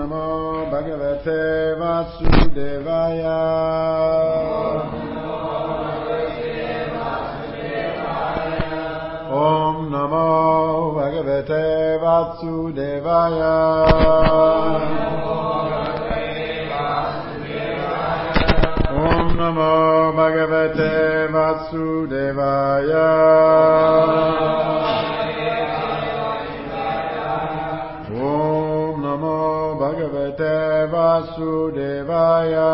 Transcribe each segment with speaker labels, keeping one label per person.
Speaker 1: Namo Bhagavate Vasudevaya. Om Namo Bhagavate Vasudevaya. Om Namo Bhagavate Vasudevaya. Om Namo Bhagavate Vasudevaya.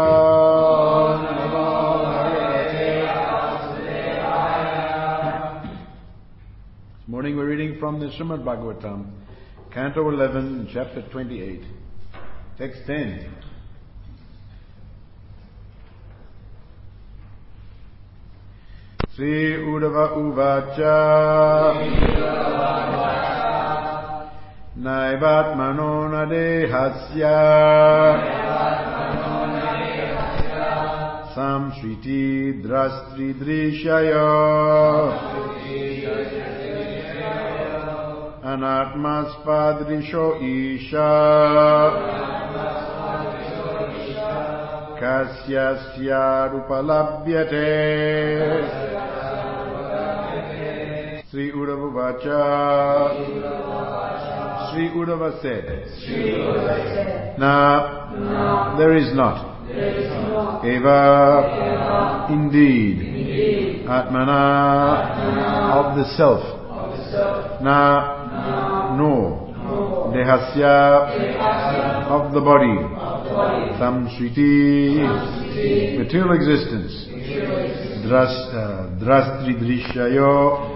Speaker 1: This morning we're reading from the Srimad Bhagavatam, Canto 11, Chapter 28, Text 10. Sri Uddhava Uvacha Naivatmano Nadehasya Samshriti Drastri Drishaya Anatmaspadrisho Isha Kasyasya Rupalabhyate. Sri Uddhava Vacha. Sri Uddhava said, Na, there is not. Eva, indeed. Atmana, of the self. Na, no. Dehasya, of the body. Samshriti, material existence. Drastri Drishayo,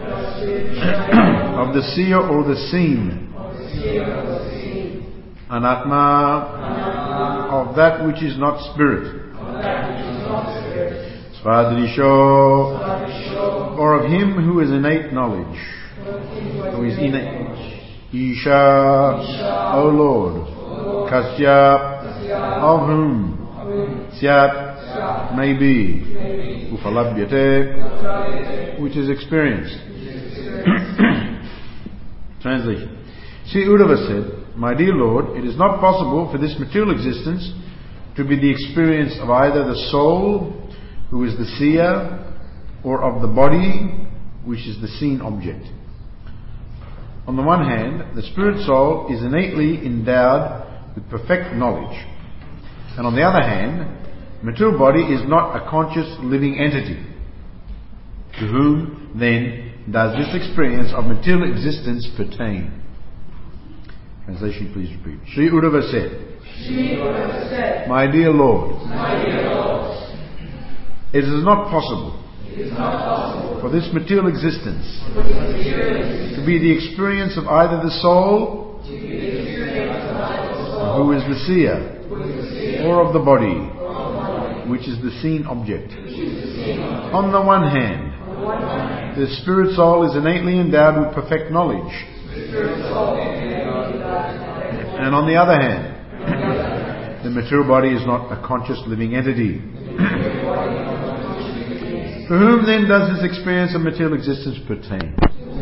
Speaker 1: of the seer or the seen. Anatma, of that which is not spirit. Svadrisho, or of him who is innate knowledge. Who is innate. Isha, O Lord. Kasya, of whom. Syat, may be. Upalabhyate, which is experienced. Translation. Sri Uddhava said, My dear Lord, it is not possible for this material existence to be the experience of either the soul, who is the seer, or of the body, which is the seen object. On the one hand, the spirit soul is innately endowed with perfect knowledge. And on the other hand, material body is not a conscious living entity. To whom, then, does this experience of material existence pertain? Translation, please repeat. Sri Uddhava said, My dear Lord, it is not possible for this material existence to be the experience of either the soul, who is the seer, or of the body, which is the seen object. On the one hand, the spirit soul is innately endowed with perfect knowledge. And on the other hand, the material body is not a conscious living entity. To whom then does this experience of material existence pertain?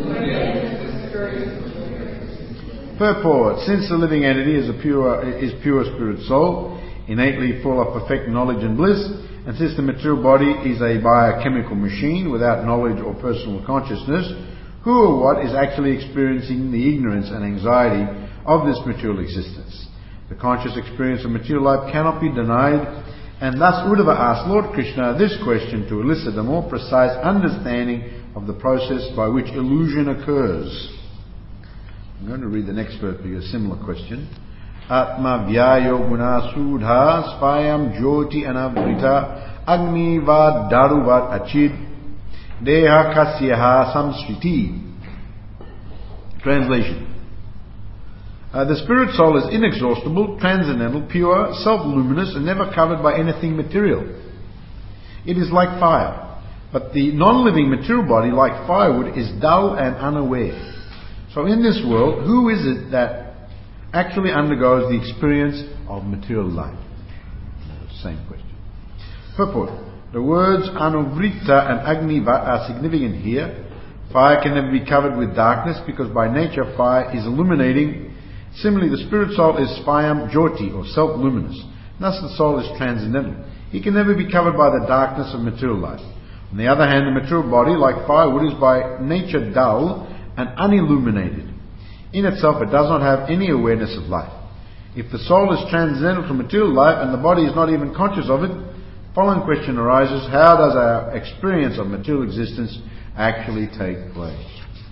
Speaker 1: Purport. Since the living entity is pure spirit soul, innately full of perfect knowledge and bliss, and since the material body is a biochemical machine without knowledge or personal consciousness, who or what is actually experiencing the ignorance and anxiety of this material existence? The conscious experience of material life cannot be denied, and thus Uddhava asked Lord Krishna this question to elicit a more precise understanding of the process by which illusion occurs. I'm going to read the next verse because a similar question. Atma vyayo guna sudha svayam jyoti anavrita agni vad daruvat achid deha kasyaha samsriti. Translation. The spirit soul is inexhaustible, transcendental, pure, self-luminous, and never covered by anything material. It is like fire, but the non-living material body, like firewood, is dull and unaware. So in this world, who is it that actually undergoes the experience of material life? Same question. Purport. The words anuvrita and agnivat are significant here. Fire can never be covered with darkness because by nature fire is illuminating Similarly, the spirit soul is Swayam Jyoti, or self-luminous. Thus the soul is transcendental. It can never be covered by the darkness of material life. On the other hand, the material body, like firewood, is by nature dull and unilluminated. In itself, it does not have any awareness of life. If the soul is transcendental to material life and the body is not even conscious of it, the following question arises: how does our experience of material existence actually take place?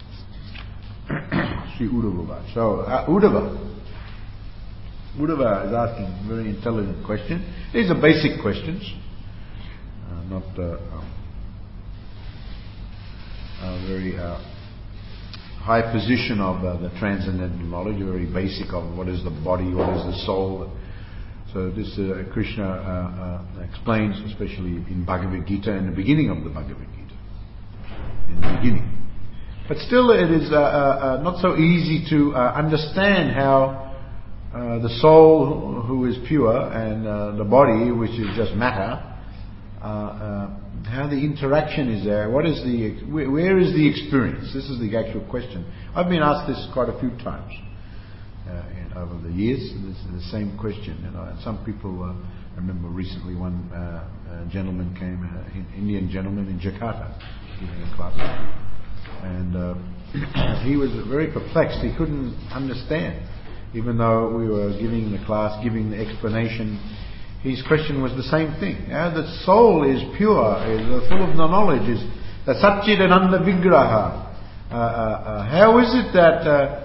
Speaker 1: Sri Uddhava. So, Uddhava is asking a very intelligent question. These are basic questions, not very high position of the transcendental knowledge, very basic of what is the body, what is the soul. So this Krishna explains, especially in Bhagavad Gita, in the beginning of the Bhagavad Gita. In the beginning. But still it is not so easy to understand how the soul, who is pure, and the body, which is just matter, how the interaction is there. Where is the experience? This is the actual question. I've been asked this quite a few times over the years. This is the same question. And some people, I remember recently one gentleman came, an Indian gentleman in Jakarta, giving a class, and he was very perplexed. He couldn't understand, even though we were giving the class, giving the explanation. His question was the same thing. The soul is pure, is full of knowledge, is the Satchidananda Vigraha. How is it that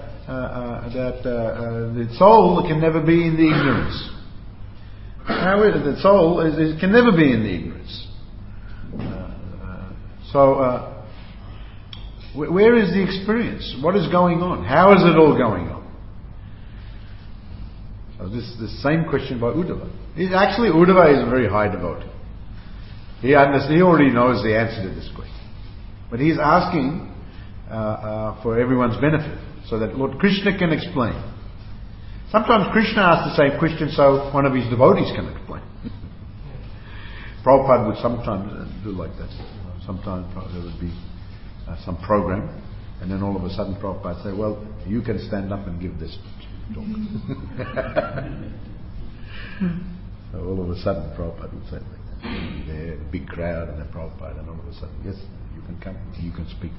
Speaker 1: the soul can never be in the ignorance? How is it that soul can never be in the ignorance? Where is the experience? What is going on? How is it all going on? So this same question by Uddhava. Actually, Uddhava is a very high devotee. He already knows the answer to this question. But he's asking for everyone's benefit, so that Lord Krishna can explain. Sometimes Krishna asks the same question so one of his devotees can explain. Prabhupada would sometimes do like that. Sometimes there would be some program, and then all of a sudden Prabhupada would say, well, you can stand up and give this talk. So all of a sudden Prabhupada would say like that. There, a big crowd, and then Prabhupada, and all of a sudden, yes, you can come, you can speak.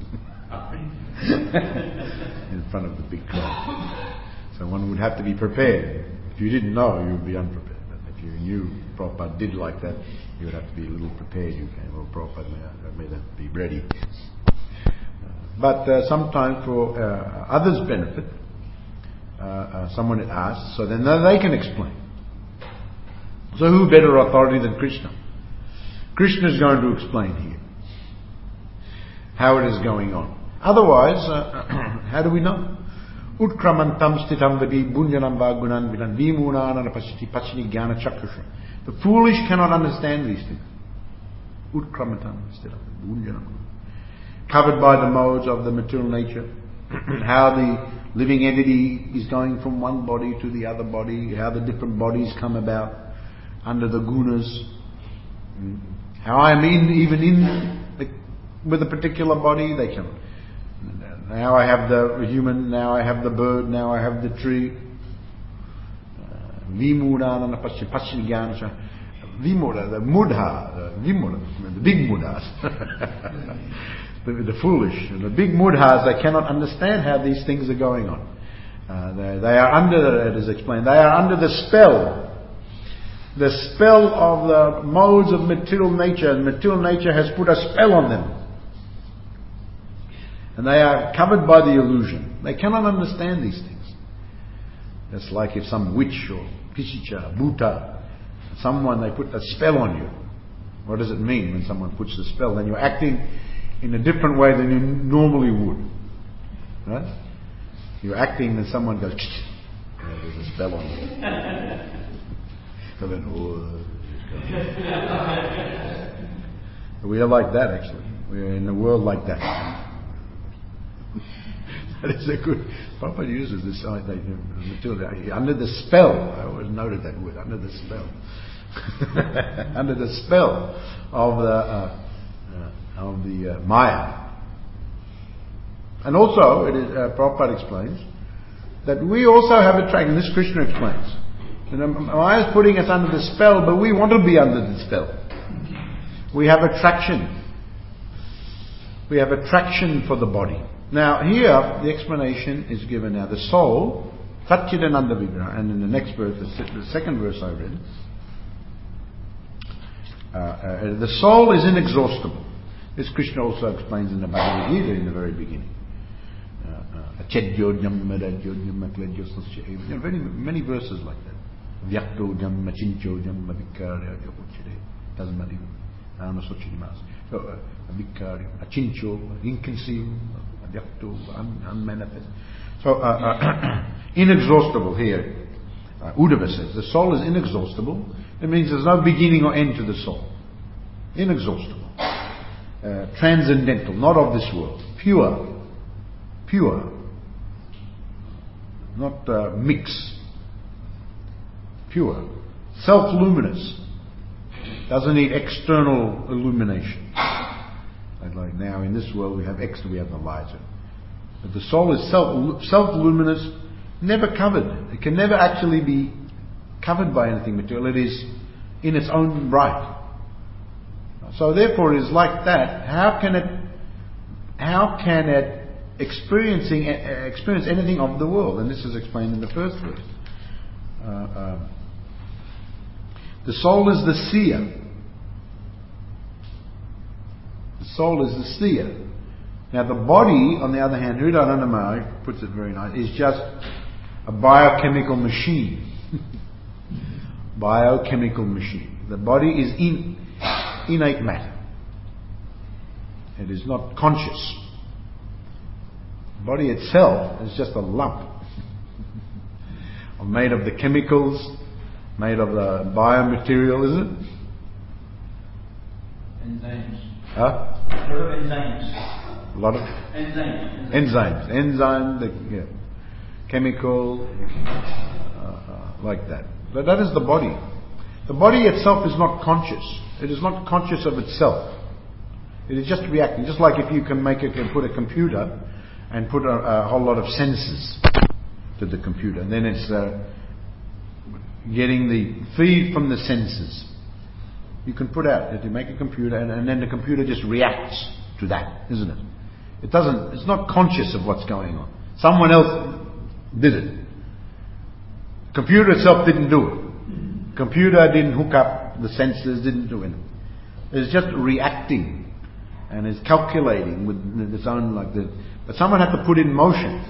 Speaker 1: In front of the big crowd. So one would have to be prepared. If you didn't know, you would be unprepared. But if you knew Prabhupada did like that, you would have to be a little prepared. You can, well, Prabhupada may have to be ready. But sometimes for others' benefit, someone asks, so then they can explain. So who better authority than Krishna? Krishna is going to explain here how it is going on. Otherwise, how do we know? Utkramantam stitam vadi bunyanam vagunan vilan vimunana pasiti pachini jnana chakrusha. The foolish cannot understand these things. Utkramantam stitam bunyanam. Covered by the modes of the material nature. How the living entity is going from one body to the other body. How the different bodies come about under the gunas. How I am with a particular body, they can. Now I have the human, now I have the bird, now I have the tree. Vimudana Pashini Gyanasha. Vimura, the mudha, the big mudhas. the foolish, the big mudhas, they cannot understand how these things are going on. They are under, it is explained, they are under the spell of the modes of material nature, and material nature has put a spell on them. And they are covered by the illusion. They cannot understand these things. It's like if some witch or pisicha, bhuta, someone, they put a spell on you. What does it mean when someone puts the spell? Then you're acting in a different way than you normally would. Right? You're acting and someone goes, there's a spell on you. So then, we are like that actually. We are in the world like that. That is a good. Prabhupada uses this under the spell. I always noted that word. Under the spell. Under the spell of the Maya. And also, it is Prabhupada explains that we also have attraction. This Krishna explains. Maya is putting us under the spell, but we want to be under the spell. We have attraction. We have attraction for the body. Now here, the explanation is given now. The soul, Satchidananda Vigraha, and in the next verse, the second verse I read, the soul is inexhaustible. This Krishna also explains in the Bhagavad Gita in the very beginning. Many verses like that. Vyakto jam, machincho jam, avikarya, doesn't matter. So, avikarya, achincho, inconceivable, avyakto, unmanifest. So, inexhaustible here. Uddhava says, the soul is inexhaustible. It means there's no beginning or end to the soul. Inexhaustible. Transcendental, not of this world. Pure. Not mix. Pure. Self-luminous. Doesn't need external illumination. Like now in this world we have the lighter. But the soul is self-luminous, never covered. It can never actually be covered by anything material. It is in its own right. So therefore it is like that. How can it experience anything of the world? And this is explained in the first verse. The soul is the seer. The soul is the seer. Now the body, on the other hand, Hridayananda puts it very nice, is just a biochemical machine. Biochemical machine. The body is innate matter. It is not conscious. The body itself is just a lump made of the chemicals, made of the biomaterial, isn't it?
Speaker 2: Enzymes.
Speaker 1: Huh?
Speaker 2: A lot of enzymes.
Speaker 1: A lot of? Enzymes. Chemical, like that. But that is the body. The body itself is not conscious. It is not conscious of itself. It is just reacting. Just like if you can put a computer and put a whole lot of sensors to the computer. And then it's getting the feed from the sensors. You can put out, if you make a computer and then the computer just reacts to that, isn't it? It's not conscious of what's going on. Someone else did it. The computer itself didn't do it. The computer didn't hook up the sensors, didn't do anything. It's just reacting and is calculating with its own but someone had to put it in motion.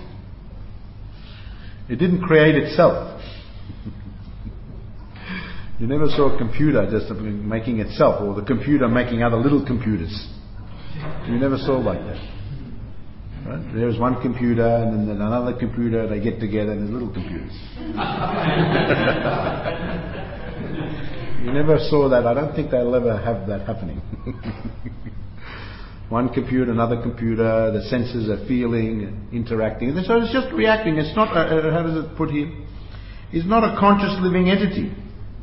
Speaker 1: It didn't create itself. You never saw a computer just making itself, or the computer making other little computers. You never saw like that. Right? There's one computer and then another computer, they get together and there's little computers. You never saw that. I don't think they'll ever have that happening. One computer, another computer, the sensors are feeling, interacting. So it's just reacting. It's not, how does it put here? It's not a conscious living entity.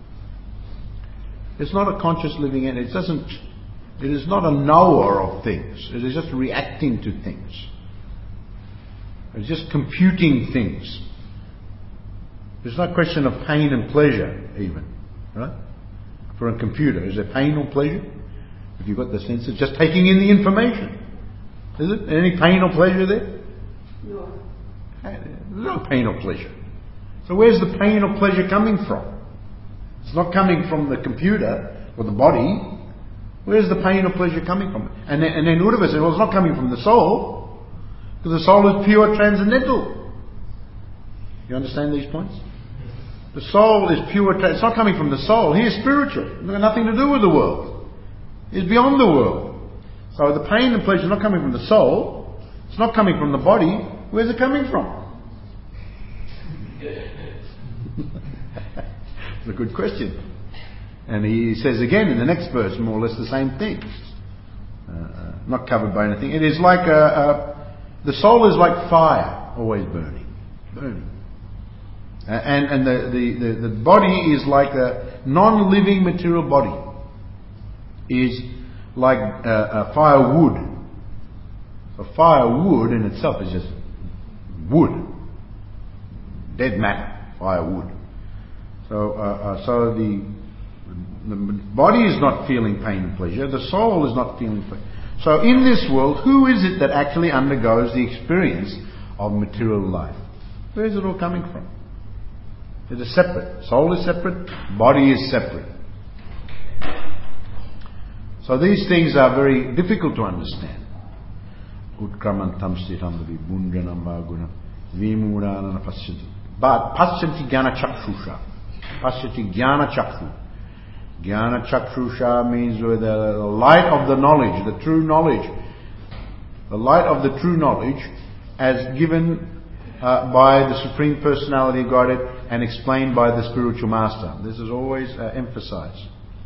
Speaker 1: It's not a conscious living entity. It is not a knower of things. It is just reacting to things. It's just computing things. There's no question of pain and pleasure even. Right? For a computer, is there pain or pleasure? If you've got the sensor, just taking in the information. Is it? Any pain or pleasure there?
Speaker 3: No.
Speaker 1: There's no pain or pleasure. So where's the pain or pleasure coming from? It's not coming from the computer or the body. Where's the pain or pleasure coming from? And then Uddhava said, well, it's not coming from the soul, because the soul is pure transcendental. You understand these points? The soul is pure, it's not coming from the soul. He is spiritual. It's got nothing to do with the world. He's beyond the world. So the pain and pleasure is not coming from the soul. It's not coming from the body. Where's it coming from? It's a good question. And he says again in the next verse, more or less the same thing. Not covered by anything. It is like the soul is like fire, always burning. And the body is like a non-living material body. Is like firewood. So firewood in itself is just wood. dead matter, firewood. So the body is not feeling pain and pleasure. The soul is not feeling pain. So in this world, who is it that actually undergoes the experience of material life? Where is it all coming from? It is separate. Soul is separate. Body is separate. So these things are very difficult to understand. Utkramantam sthitam vibundranam vaguna vimurana pasyanti. But pasyanti jnana chakshusha. Pasyanti jnana chakshu. Jnana chakshusha means with the light of the knowledge, the true knowledge. The light of the true knowledge as given by the Supreme Personality of Godhead and explained by the spiritual master. This is always emphasized.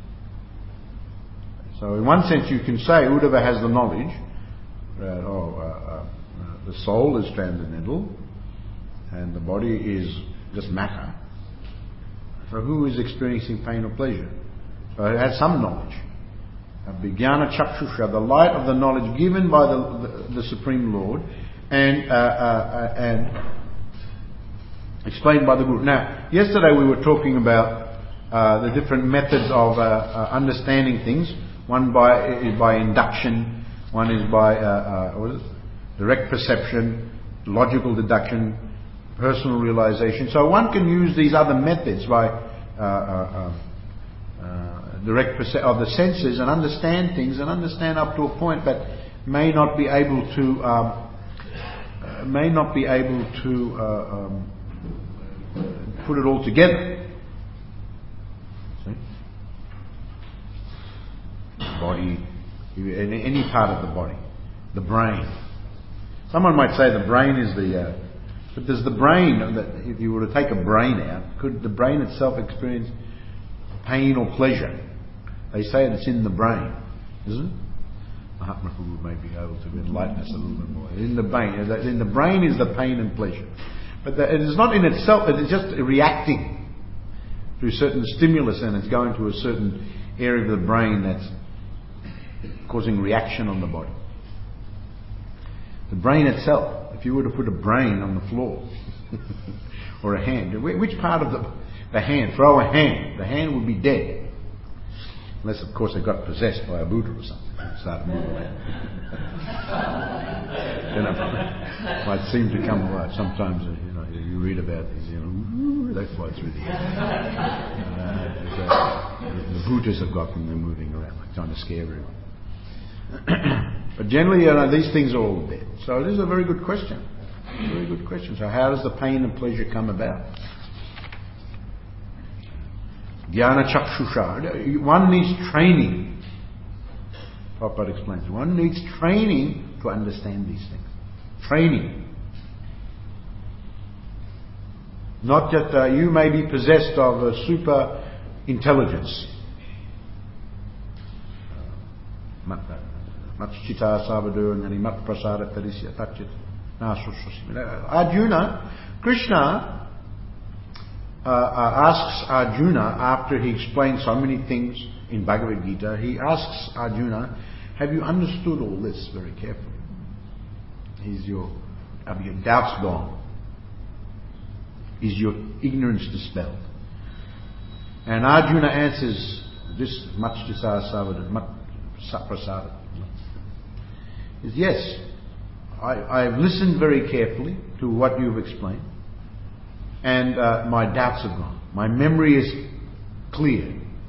Speaker 1: So in one sense you can say Uddhava has the knowledge that the soul is transcendental and the body is just matter. So who is experiencing pain or pleasure? So it has some knowledge. Vijnana Chakshusha, the light of the knowledge given by the Supreme Lord and explained by the Guru. Now, yesterday we were talking about the different methods of understanding things. One is by induction, one is by direct perception, logical deduction, personal realization. So one can use these other methods by direct of the senses and understand things and understand up to a point, but may not be able to put it all together. See? Body, in any part of the body, the brain. Someone might say the brain is but does the brain, if you were to take a brain out, could the brain itself experience pain or pleasure? They say it's in the brain, isn't it? Mahatma Guru may be able to enlighten us a little bit more. In the brain is the pain and pleasure. But it is not in itself, it is just reacting to certain stimulus and it's going to a certain area of the brain that's causing reaction on the body. The brain itself, if you were to put a brain on the floor or a hand, which part of the hand, throw a hand, the hand would be dead. Unless, of course, they got possessed by a Buddha or something and started moving around. Then it might seem to come alive. Sometimes, you read about these, they fly through the air. The Buddhas have got them, they're moving around, like trying to scare everyone. But generally, these things are all dead. So it is a very good question. Very good question. So how does the pain and pleasure come about? Jnana Chakshusha. One needs training. Prabhupada explains. One needs training to understand these things. Training. Not that you may be possessed of a super intelligence. Arjuna, Krishna asks Arjuna, after he explains so many things in Bhagavad Gita, he asks Arjuna, have you understood all this very carefully? Have your doubts gone? Is your ignorance dispelled? And Arjuna answers, this is yes. I've listened very carefully to what you've explained. And my doubts have gone. My memory is clear.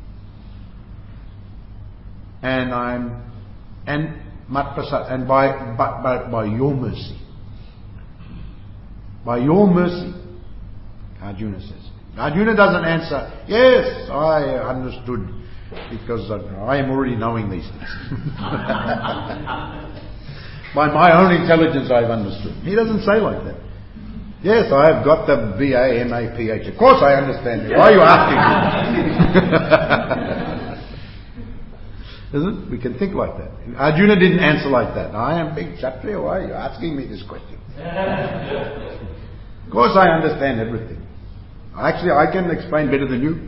Speaker 1: And by your mercy. By your mercy, Arjuna says. Arjuna doesn't answer, yes, I understood, because I am already knowing these things. By my own intelligence I've understood. He doesn't say like that. Yes, I have got the BA, MA, PH. Of course I understand it. Why are you asking me? Isn't it? We can think like that. Arjuna didn't answer like that. I am big Kshatriya. Why are you asking me this question? Of course I understand everything. Actually, I can explain better than you.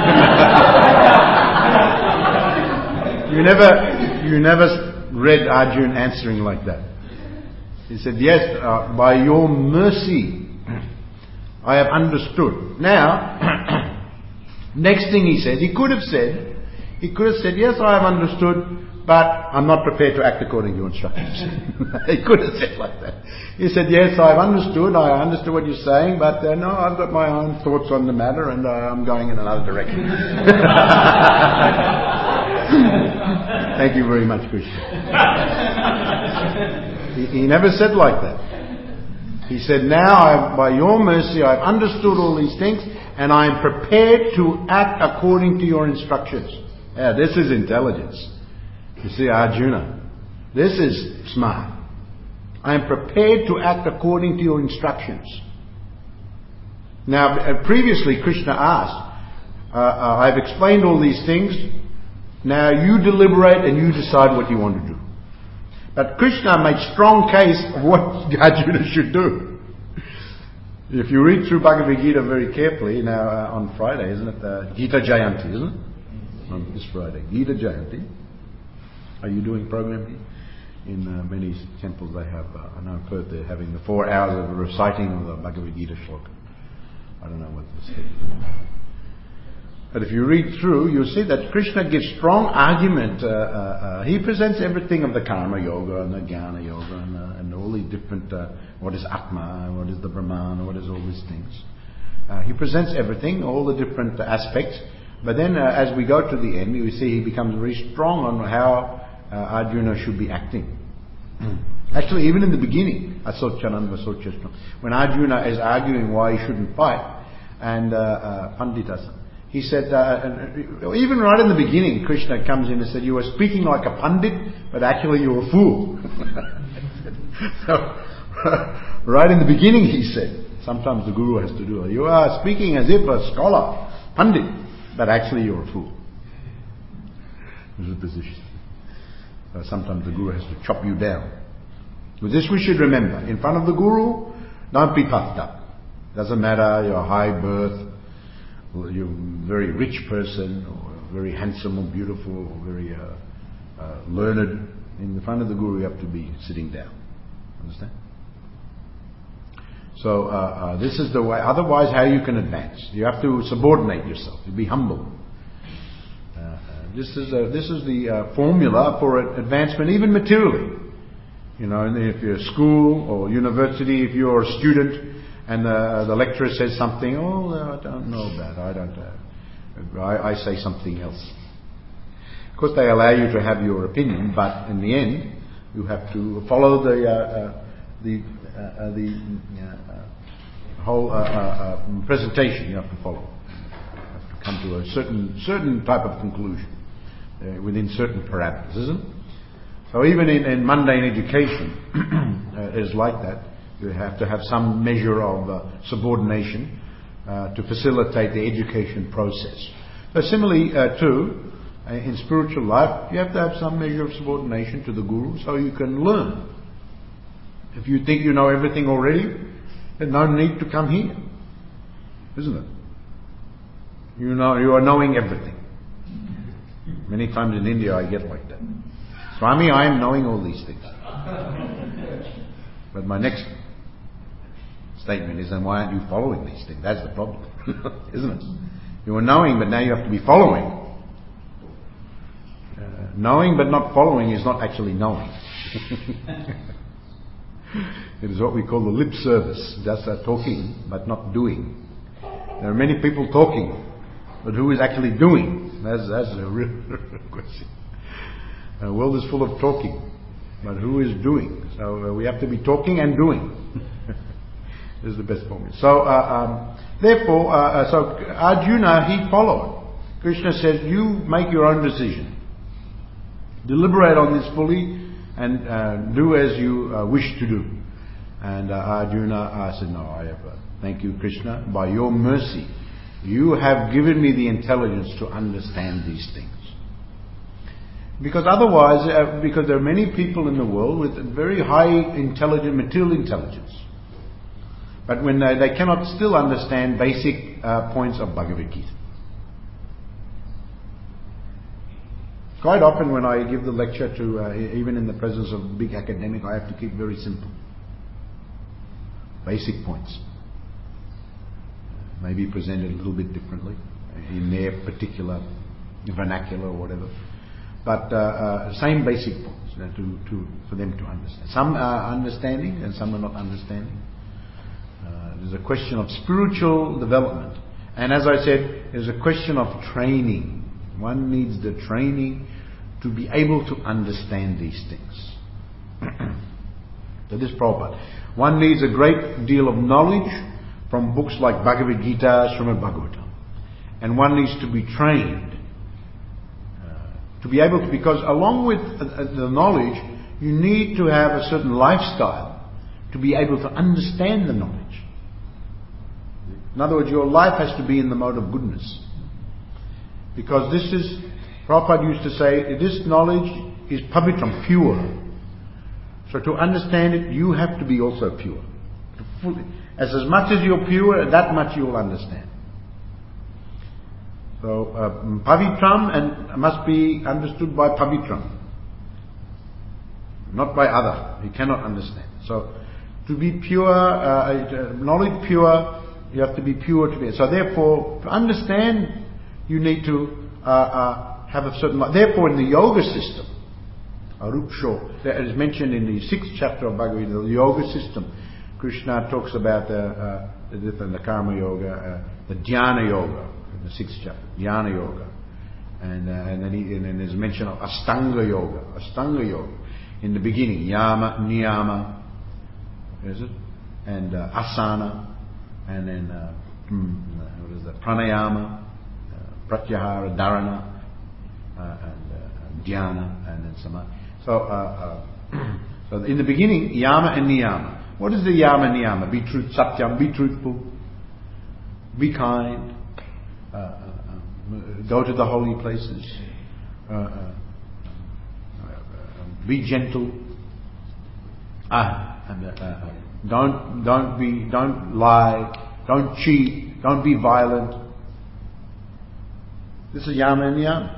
Speaker 1: You never read Arjuna answering like that. He said, yes, by your mercy, I have understood. Now, next thing he said, he could have said, yes, I have understood, but I'm not prepared to act according to your instructions. He could have said like that. He said, yes, I've understood, I understood what you're saying, but no, I've got my own thoughts on the matter and I'm going in another direction. Thank you very much, Krishna. He never said like that. He said, now, by your mercy, I've understood all these things and I am prepared to act according to your instructions. Yeah, this is intelligence. You see, Arjuna, this is smart. I am prepared to act according to your instructions. Now, previously Krishna asked, I've explained all these things, now you deliberate and you decide what you want to do. But Krishna made strong case of what Arjuna should do. If you read through Bhagavad Gita very carefully, now on Friday, isn't it? Gita Jayanti, isn't it? On this Friday. Gita Jayanti. Are you doing program here? In many temples they have, I know I've heard they're having the 4 hours of reciting of the Bhagavad Gita shloka. I don't know what this is. But if you read through, you'll see that Krishna gives strong argument. He presents everything of the Karma Yoga and the Jnana Yoga and all these different, what is Atma, what is the Brahman, what is all these things. He presents everything, all the different aspects. But then as we go to the end, we see he becomes very strong on how Arjuna should be acting. Actually, even in the beginning, when Arjuna is arguing why he shouldn't fight, and Panditas, he said, even right in the beginning, Krishna comes in and said, you were speaking like a pandit, but actually you were a fool. So, right in the beginning he said, sometimes the Guru has to do it. You are speaking as if a scholar, pandit, but actually you're a fool. This is the position. Sometimes the Guru has to chop you down. With this we should remember, in front of the Guru, don't be puffed up. Doesn't matter your high birth, or you're a very rich person, or very handsome or beautiful, or very learned. In the front of the Guru you have to be sitting down. Understand? So this is the way. Otherwise, how you can advance? You have to subordinate yourself. You be humble. This is the formula for advancement, even materially. You know, if you're at school or university, if you're a student and the lecturer says something, I don't know about. I say something else. Of course, they allow you to have your opinion, but in the end, you have to follow the whole presentation. You have to follow. You have to come to a certain type of conclusion within certain parameters, isn't it? So even in mundane education, is like that. You have to have some measure of subordination to facilitate the education process. So similarly, too, in spiritual life, you have to have some measure of subordination to the Guru so you can learn. If you think you know everything already, then no need to come here, isn't it? You are knowing everything. Many times in India I get like that. Swami, I am knowing all these things. But my next statement is, then why aren't you following these things? That's the problem, isn't it? You are knowing, but now you have to be following. Knowing but not following is not actually knowing. It is what we call the lip service. Just talking but not doing. There are many people talking, but who is actually doing? That's a real question. The world is full of talking, but who is doing? So we have to be talking and doing. This is the best formula. So therefore, Arjuna, he followed. Krishna says, you make your own decision. Deliberate on this fully and do as you wish to do. And Arjuna said, no, thank you, Krishna. By your mercy, you have given me the intelligence to understand these things. Because otherwise, because there are many people in the world with very high material intelligence. But when they cannot still understand basic points of Bhagavad Gita. Quite often when I give the lecture to, even in the presence of a big academic, I have to keep very simple. Basic points. maybe presented a little bit differently in their particular vernacular or whatever. But same basic points for them to understand. Some are understanding and some are not understanding. There's a question of spiritual development. And as I said, there's a question of training. One needs the training to be able to understand these things. So this is Prabhupada. One needs a great deal of knowledge from books like Bhagavad Gita, Srimad Bhagavatam. And one needs to be trained to be able to, because along with the knowledge, you need to have a certain lifestyle to be able to understand the knowledge. In other words, your life has to be in the mode of goodness. Because this is, Prabhupada used to say, this knowledge is pavitram, pure. So to understand it, you have to be also pure. As much as you're pure, that much you'll understand. So pavitram and must be understood by pavitram, not by other. You cannot understand. So to be pure, knowledge pure, you have to be pure to be. So therefore, to understand, you need to have a certain. Therefore, in the yoga system, Arupsho, that is mentioned in the 6th chapter of Bhagavad Gita, the yoga system. Krishna talks about the karma yoga, the dhyana yoga, in the 6th chapter, dhyana yoga, and then there's mention of Astanga yoga, in the beginning, yama, niyama, is it, and asana, and then what is that? Pranayama, pratyahara, dharana, and dhyana, and then samadhi. So in the beginning, yama and niyama. What is the yama and niyama? Be truth, satyam, be truthful, be kind, go to the holy places, be gentle, don't lie, don't cheat, don't be violent. This is yama and niyama.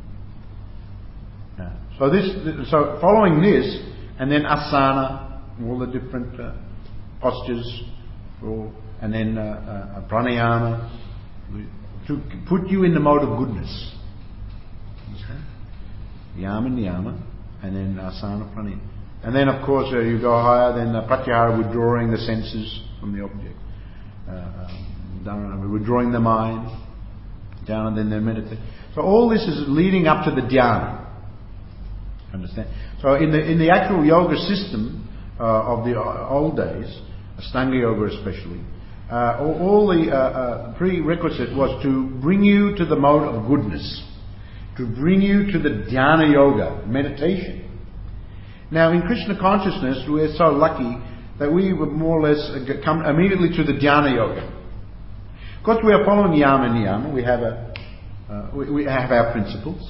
Speaker 1: So following this, and then asana, all the different postures, and then pranayama, to put you in the mode of goodness. Understand? Yama, niyama, and then asana, pranayama. And then of course you go higher, then pratyahara, withdrawing the senses from the object. Withdrawing the mind, down, and then meditate. So all this is leading up to the dhyana. Understand? So in the actual yoga system of the old days, Ashtanga yoga especially, all the prerequisite was to bring you to the mode of goodness, to bring you to the dhyana yoga, meditation. Now in Krishna consciousness, we're so lucky that we would more or less come immediately to the dhyana yoga. Of course, we are following yama and niyama. We have our principles.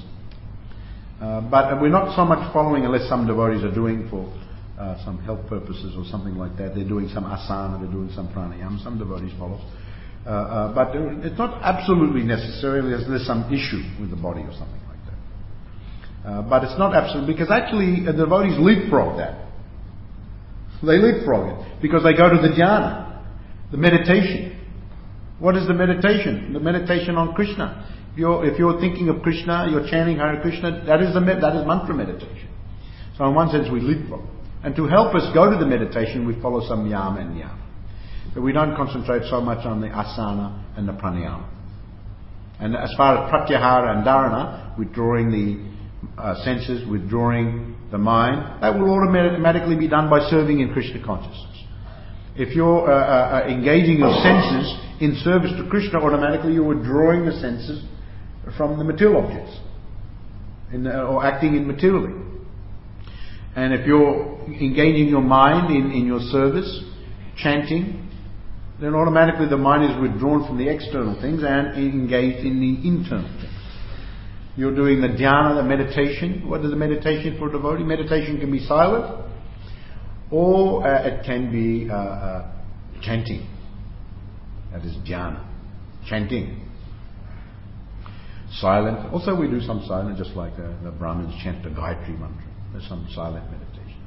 Speaker 1: But we're not so much following, unless some devotees are doing for some health purposes or something like that. They're doing some asana, they're doing some pranayama. Some devotees follow. But it's not absolutely necessary unless there's some issue with the body or something like that. But it's not absolute, because actually the devotees leapfrog that. They leapfrog it because they go to the dhyana, the meditation. What is the meditation? The meditation on Krishna. If you're thinking of Krishna, you're chanting Hare Krishna, that is mantra meditation. So in one sense we leapfrog. And to help us go to the meditation, we follow some yama and niyama. But we don't concentrate so much on the asana and the pranayama. And as far as pratyahara and dharana, withdrawing the senses, withdrawing the mind, that will automatically be done by serving in Krishna consciousness. If you're engaging your senses in service to Krishna, automatically you're withdrawing the senses from the material objects, or acting in materially. And if you're engaging your mind in your service, chanting, then automatically the mind is withdrawn from the external things and engaged in the internal things. You're doing the dhyana, the meditation. What is the meditation for a devotee? Meditation can be silent, or it can be chanting. That is dhyana, chanting. Silent. Also we do some silent, just like the Brahmins chant the Gayatri mantra. There's some silent meditation.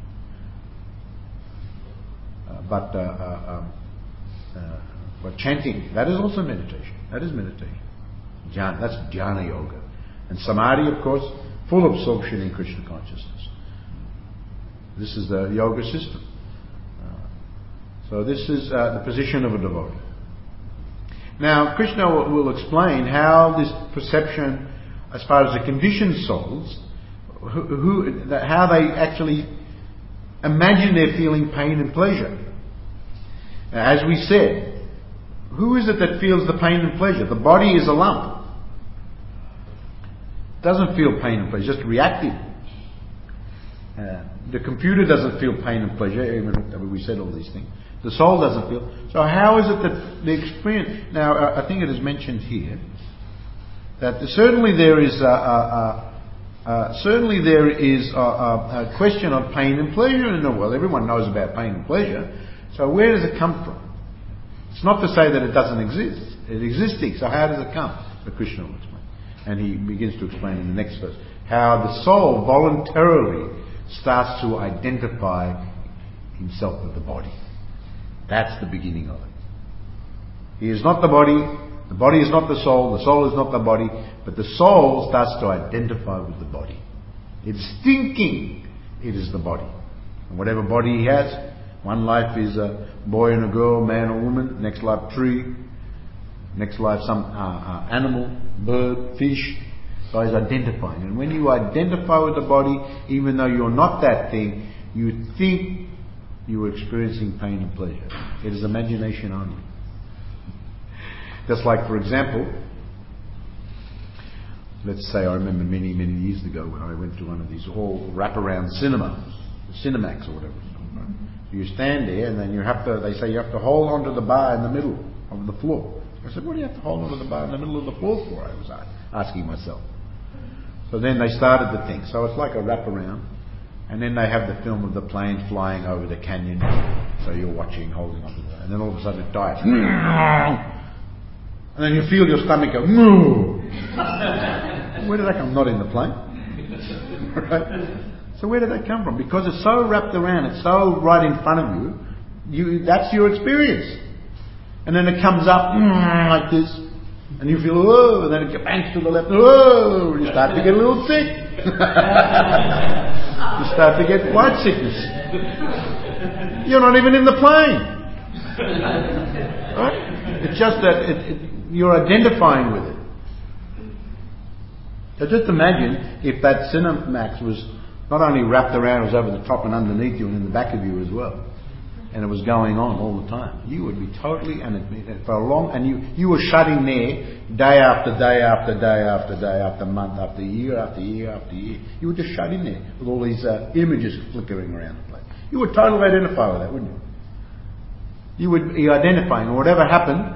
Speaker 1: But chanting, that is also meditation. That is meditation. Jhana, that's jhana yoga. And samadhi, of course, full absorption in Krishna consciousness. This is the yoga system. So this is the position of a devotee. Now, Krishna will explain how this perception, as far as the conditioned souls, how they actually imagine they're feeling pain and pleasure. Now, as we said, who is it that feels the pain and pleasure? The body is a lump. It doesn't feel pain and pleasure, it's just reactive. The computer doesn't feel pain and pleasure, even we said all these things. The soul doesn't feel. So how is it that the experience... Now, I think it is mentioned here that certainly there is a question of pain and pleasure in the world. Everyone knows about pain and pleasure. So where does it come from? It's not to say that it doesn't exist. It existing. So how does it come? So Krishna will explain. And he begins to explain in the next verse how the soul voluntarily starts to identify himself with the body. That's the beginning of it. He is not the body is not the soul is not the body, but the soul starts to identify with the body. It's thinking it is the body. And whatever body he has, one life is a boy and a girl, man or woman, next life tree, next life some animal, bird, fish. So he's identifying. And when you identify with the body, even though you're not that thing, you think you are experiencing pain and pleasure. It is imagination only. Just like, for example, let's say I remember many, many years ago when I went to one of these all wraparound cinemas, Cinemax or whatever. You stand there and then they say you have to hold onto the bar in the middle of the floor. I said, what do you have to hold onto the bar in the middle of the floor for? I was asking myself. So then they started the thing. So it's like a wraparound. And then they have the film of the plane flying over the canyon. So you're watching, holding onto that. And then all of a sudden it dies. And then you feel your stomach go, moo. Where did that come? Not in the plane. Right? So where did that come from? Because it's so wrapped around, it's so right in front of you, that's your experience. And then it comes up like this. And you feel, whoa, and then it bangs to the left, whoa, and you start to get a little sick. You start to get flight sickness. You're not even in the plane. Right? It's just that you're identifying with it. So just imagine if that Cinemax was not only wrapped around, it was over the top and underneath you and in the back of you as well. And it was going on all the time. You would be totally, and for a long, and you were shutting there day after day after day after day after month after year after year after year. You were just shut in there with all these images flickering around the place. You would totally identify with that, wouldn't you? You would be identifying, and whatever happened,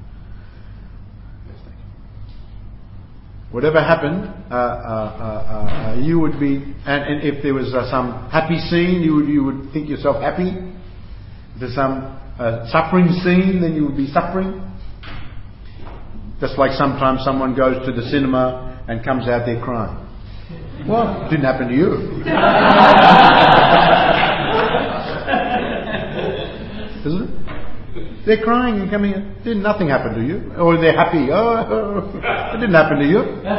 Speaker 1: you would be, and if there was some happy scene, you would think yourself happy. If there's some suffering scene, then you would be suffering. Just like sometimes someone goes to the cinema and comes out there crying. Well, it didn't happen to you. Isn't it? They're crying and coming in. Nothing happened to you. Or they're happy. Oh, it didn't happen to you.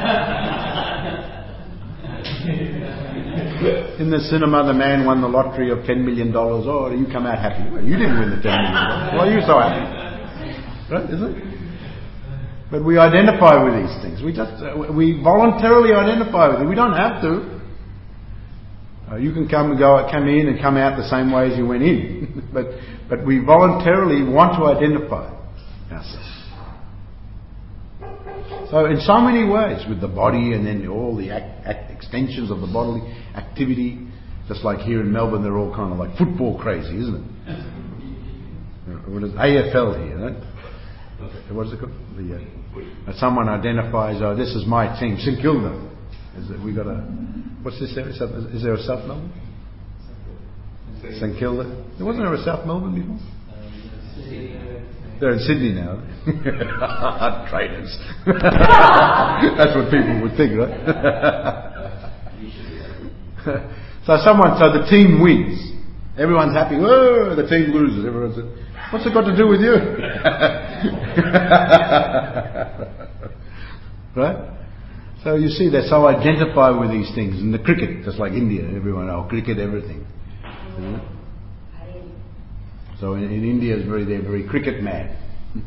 Speaker 1: In the cinema, the man won the lottery of $10 million. Oh, you come out happy. Well, you didn't win the $10 million. Why are you so happy? Right, isn't it? But we identify with these things. We voluntarily identify with it. We don't have to. You can come in and come out the same way as you went in. but we voluntarily want to identify ourselves. So in so many ways, with the body and then all the extensions of the bodily activity, just like here in Melbourne, they're all kind of like football crazy, isn't it? What is AFL here, right? What is it called? Someone identifies, oh, this is my team, St Kilda. We got a, what's this area? Is there a South Melbourne? St Kilda. Wasn't there a South Melbourne before? They're in Sydney now. Traitors. That's what people would think, right? So the team wins. Everyone's happy. Oh, the team loses. Everyone's, what's it got to do with you? Right? So you see, they're so identified with these things. And the cricket, just like India, everyone, cricket, everything. So in India, they're very cricket mad.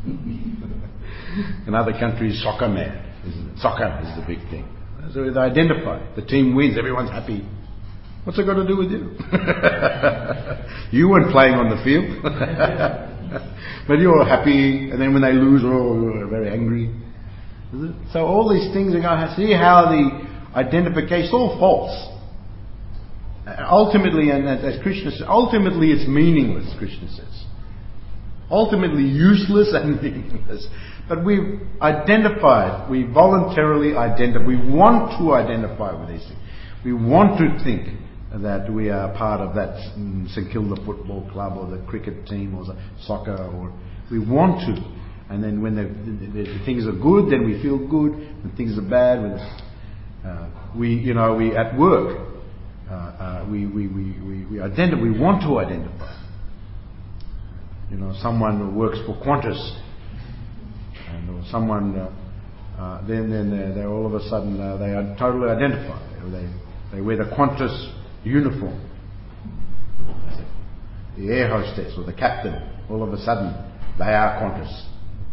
Speaker 1: In other countries, soccer mad. Soccer is the big thing. So they identify. The team wins, everyone's happy. What's it got to do with you? You weren't playing on the field. But you're happy, and then when they lose, you're very angry. So all these things are going to see how the identification is all false. Ultimately, and as Krishna says, ultimately it's meaningless, Krishna says. Ultimately useless and meaningless. But we've identified, we voluntarily identify, we want to identify with these things. We want to think that we are part of that St Kilda football club or the cricket team or the soccer, or we want to. And then when the things are good, then we feel good. When things are bad, we at work, we identify. We want to identify. Someone who works for Qantas, and someone then they all of a sudden they are totally identified. They wear the Qantas uniform. The air hostess or the captain, all of a sudden they are Qantas.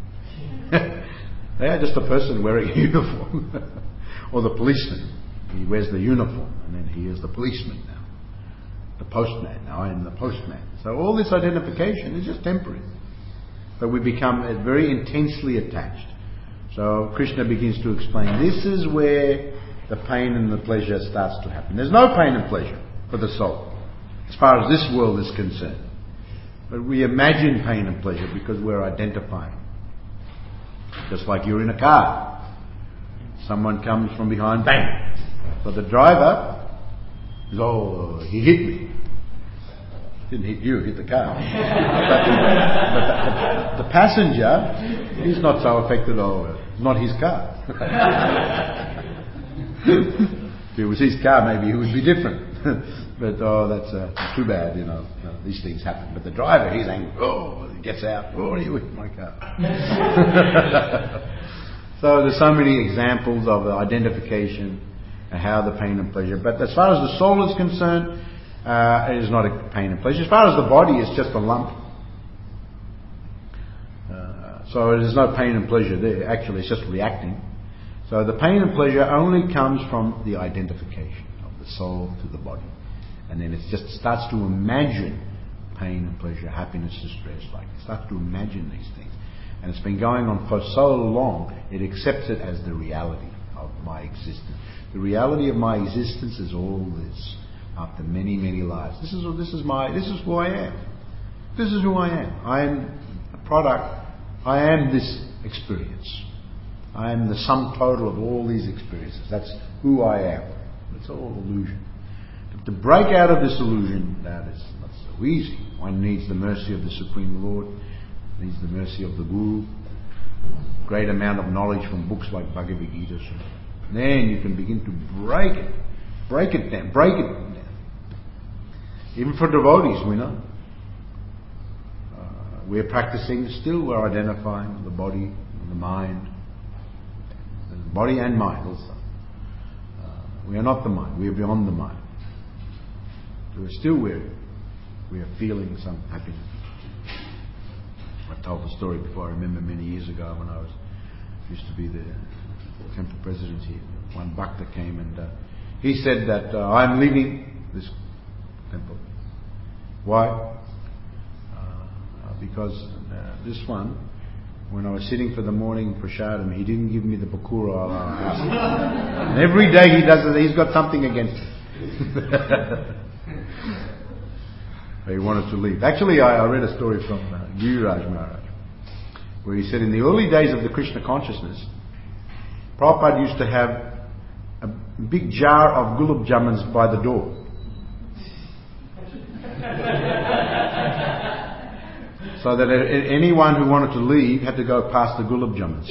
Speaker 1: They are just a person wearing a uniform. Or the policeman. He wears the uniform and then he is the policeman now. The postman. Now I am the postman. So all this identification is just temporary. But we become very intensely attached. So Krishna begins to explain, this is where the pain and the pleasure starts to happen. There's no pain and pleasure for the soul, as far as this world is concerned. But we imagine pain and pleasure because we're identifying. Just like you're in a car. Someone comes from behind, bang! So the driver says, he hit me. Didn't hit you, hit the car. but the passenger, he's not so affected, not his car. If it was his car, maybe he would be different. But that's too bad, these things happen. But the driver, he's angry. He gets out. You hit my car. So there's so many examples of identification and how the pain and pleasure. But as far as the soul is concerned, it is not a pain and pleasure. As far as the body, it's just a lump. So there's no pain and pleasure there. Actually, it's just reacting. So the pain and pleasure only comes from the identification of the soul to the body. And then it just starts to imagine pain and pleasure, happiness, distress, it starts to imagine these things. And it's been going on for so long, it accepts it as the reality of my existence. The reality of my existence is all this, after many, many lives. This is who I am. This is who I am. I am a product. I am this experience. I am the sum total of all these experiences. That's who I am. It's all illusion. But to break out of this illusion, that is not so easy. One needs the mercy of the Supreme Lord, needs the mercy of the Guru, great amount of knowledge from books like Bhagavad Gita. Then you can begin to break it down. Even for devotees, we know. We're practicing still, we're identifying the body and the mind. The body and mind also. We are not the mind, we are beyond the mind. So we're still we are feeling some happiness. I told the story before. I remember many years ago when I used to be the temple president here. One bhakta came and he said that I'm leaving this temple. Why? Because this one, when I was sitting for the morning prasadam, he didn't give me the pakura. And every day he does it. He's got something against it. He wanted to leave. Actually, I read a story from Giriraj Maharaj, where he said in the early days of the Krishna consciousness, Prabhupada used to have a big jar of gulab jamuns by the door. So that anyone who wanted to leave had to go past the gulab jamuns.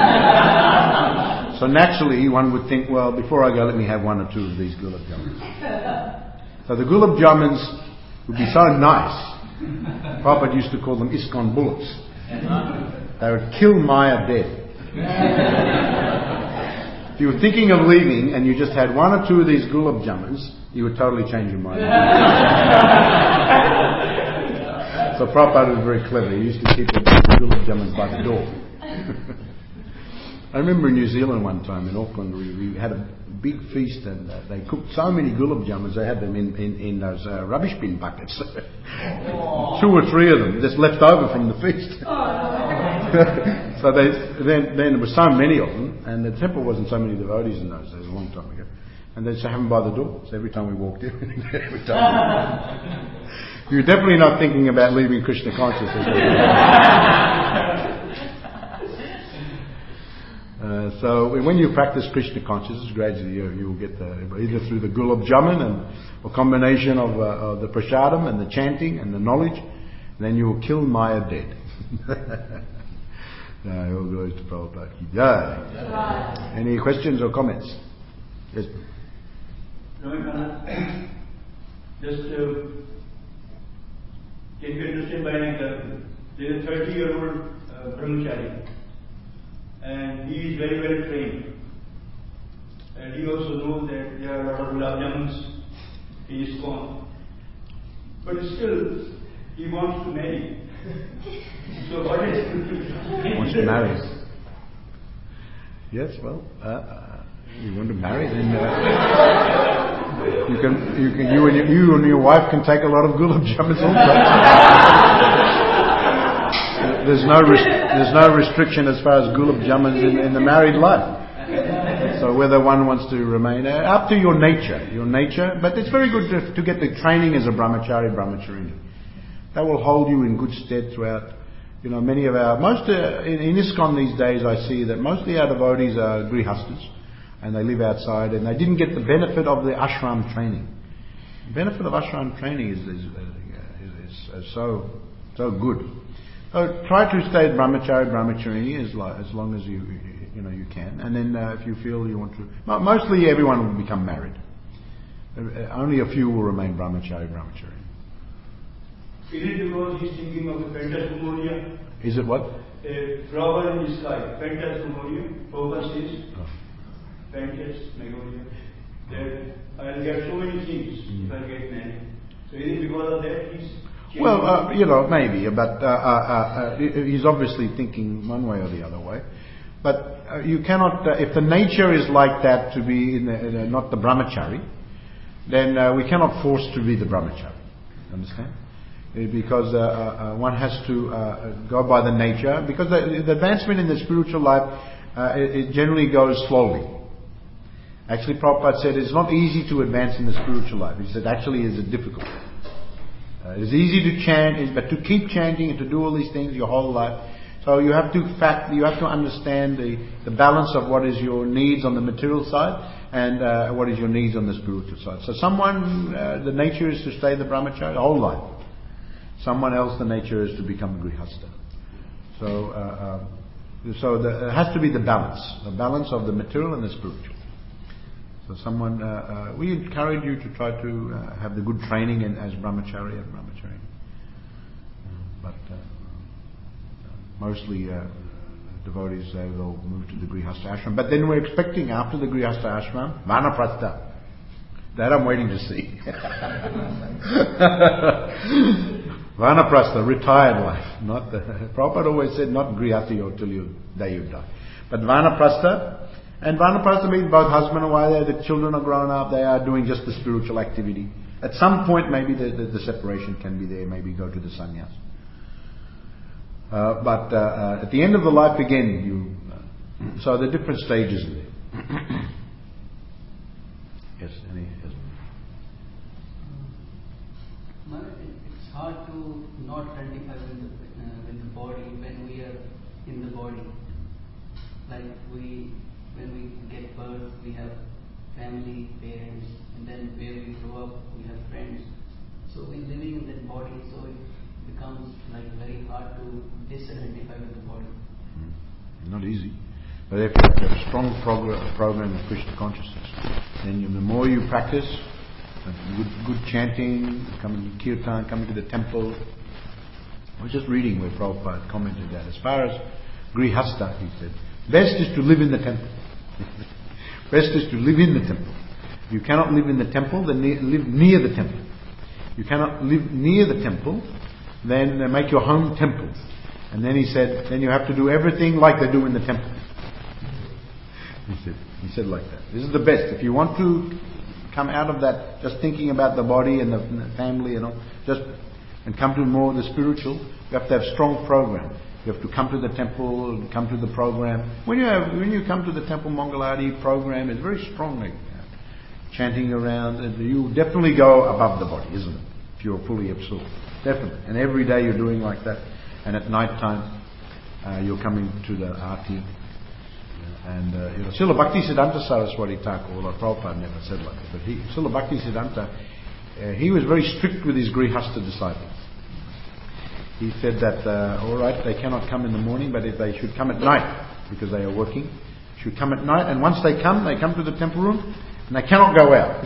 Speaker 1: So naturally, one would think, well, before I go, let me have one or two of these gulab jamuns. So the gulab jamuns would be so nice. Prabhupada used to call them ISKCON bullets. They would kill Maya dead. If you were thinking of leaving and you just had one or two of these gulab jamuns, you would totally change your mind. So Prabhupada was very clever. He used to keep the gulab jamuns by the door. I remember in New Zealand one time in Auckland, we had a big feast and they cooked so many gulab jamuns, they had them in those rubbish bin buckets. 2 or 3 of them just left over from the feast. So then there were so many of them, and the temple wasn't so many devotees in those days, a long time ago. And they'd have them by the door. So every time we walked in, every time. You're definitely not thinking about leaving Krishna consciousness. So when you practice Krishna consciousness, gradually you will get either through the gulab jamun and a combination of the prasadam and the chanting and the knowledge, then you will kill Maya dead. All glories to Prabhupada ki jai. Any questions or comments? Yes.
Speaker 2: Just can be understood by there is a 30-year-old brahmachari, and he is very well trained, and he also knows that there are a lot of gulab jamuns in ISKCON, but still he wants to marry. So what is
Speaker 1: he wants to marry? Yes, well, you want to marry, then you and your wife can take a lot of gulab jamuns also. There's no restriction as far as gulab jamuns in the married life. So whether one wants to remain up to your nature, but it's very good to get the training as a brahmacharini. That will hold you in good stead throughout. Many of in ISKCON these days, I see that mostly our devotees are grihastas, and they live outside, and they didn't get the benefit of the ashram training. The benefit of ashram training is so good. So try to stay brahmacharini as long as you can, and then if you feel you want to, mostly everyone will become married. Only a few will remain brahmachari.
Speaker 2: Is it because he's thinking of the phantasmagoria?
Speaker 1: Is it what?
Speaker 2: A flower in the sky, phantasmagoria. Prabhupada says, phantasmagoria. That I'll get so many things if I get married. So is it because of that he's changing?
Speaker 1: Well, maybe, but he's obviously thinking one way or the other way. But you cannot, if the nature is like that to be not the brahmachari, then we cannot force to be the brahmachari. Understand? Because one has to go by the nature, because the advancement in the spiritual life it generally goes slowly. Actually, Prabhupada said it's not easy to advance in the spiritual life. He said actually it's difficult. It's easy to chant, but to keep chanting and to do all these things your whole life. So you have to understand the balance of what is your needs on the material side and what is your needs on the spiritual side. So someone, the nature is to stay the brahmachari the whole life. Someone else, the nature is to become a grihasta. So it has to be the balance of the material and the spiritual. So we encourage you to try to have the good training as brahmachari and brahmachari. But mostly devotees, they'll move to the grihasta ashram. But then we're expecting after the grihasta ashram, vanaprastha. That I'm waiting to see. Vanaprastha, retired life. Prabhupada always said not grihasta till the day you die. But vanaprastha, and vanaprastha means both husband and wife, the children are grown up, they are doing just the spiritual activity. At some point maybe the separation can be there, maybe go to the sannyas. But at the end of the life again, so the different stages are there. Yes, yes.
Speaker 3: It's hard to not identify with the body when we are in the body. Like when we get birth, we have family, parents, and then where we grow up, we have friends. So we're living in that body, so it becomes very hard to disidentify with the body.
Speaker 1: Not easy. But if you have a strong program of Krishna consciousness, then the more you practice, good chanting, coming to kirtan, coming to the temple. I was just reading where Prabhupada commented that as far as Grihastha, he said. Best is to live in the temple. Best is to live in the temple. If you cannot live in the temple, then live near the temple. You cannot live near the temple, then make your home temples. And then he said, then you have to do everything like they do in the temple. He said like that. This is the best. If you want to come out of that, just thinking about the body and the family and all, and come to more of the spiritual, you have to have strong program. You have to come to the temple, come to the program. When you come to the temple Mangalarti program, it's very strong, like chanting around. You definitely go above the body, isn't it? If you're fully absorbed, definitely. And every day you're doing like that. And at night time, you're coming to the arti. And Srila Bhaktisiddhanta Saraswati Thakur, or Prabhupada never said like that, but Srila Bhaktisiddhanta, he was very strict with his Grihastha disciples. He said that, alright, they cannot come in the morning, but if they should come at night, because they are working, should come at night, and once they come to the temple room, and they cannot go out.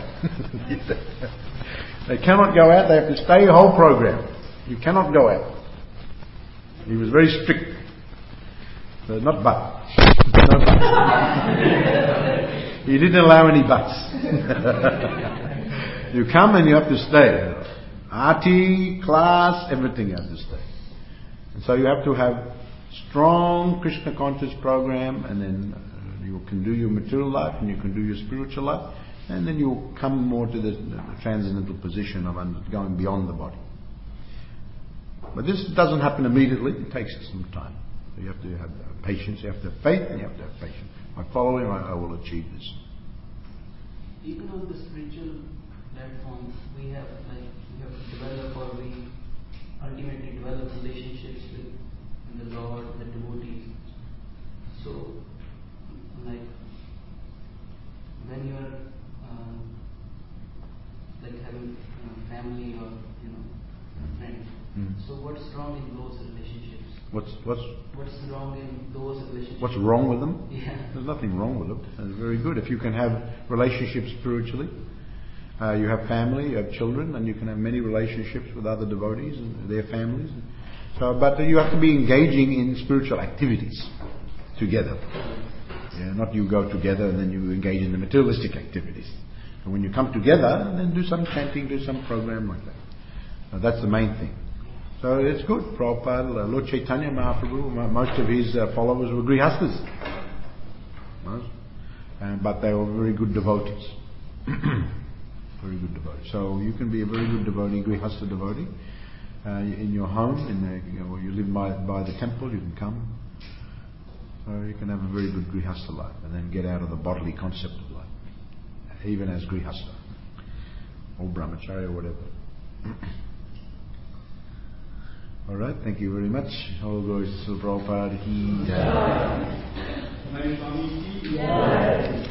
Speaker 1: They cannot go out, they have to stay the whole program. You cannot go out. He was very strict. Not but. He didn't allow any buts. You come and you have to stay. Arti, class, everything you have to stay. And so you have to have strong Krishna conscious program, and then you can do your material life and you can do your spiritual life, and then you'll come more to the transcendental position of going beyond the body. But this doesn't happen immediately. It takes some time. So you have to have patience, you have to have faith, and you have to have patience. By following, I will achieve this.
Speaker 3: Even on the spiritual platform, we have to develop, or we ultimately develop relationships with the Lord, the devotees. So, like when you are having family or friends. So what's wrong in those relationships?
Speaker 1: What's
Speaker 3: wrong in those relationships?
Speaker 1: What's wrong with them?
Speaker 3: Yeah.
Speaker 1: There's nothing wrong with them. It's very good. If you can have relationships spiritually, you have family, you have children, and you can have many relationships with other devotees and their families. But you have to be engaging in spiritual activities together. Yeah, not you go together and then you engage in the materialistic activities. And when you come together, then do some chanting, do some program like that. That's the main thing. So it's good. Prabhupada, Lord Chaitanya Mahaprabhu, most of his followers were Grihasthas. But they were very good devotees. Very good devotee. So you can be a very good devotee, Grihastha devotee, in your home, where you live by the temple, you can come. So you can have a very good Grihastha life, and then get out of the bodily concept of life, even as Grihastha, or Brahmacharya, or whatever. Alright, thank you very much. All glories to Prabhupada. Jai.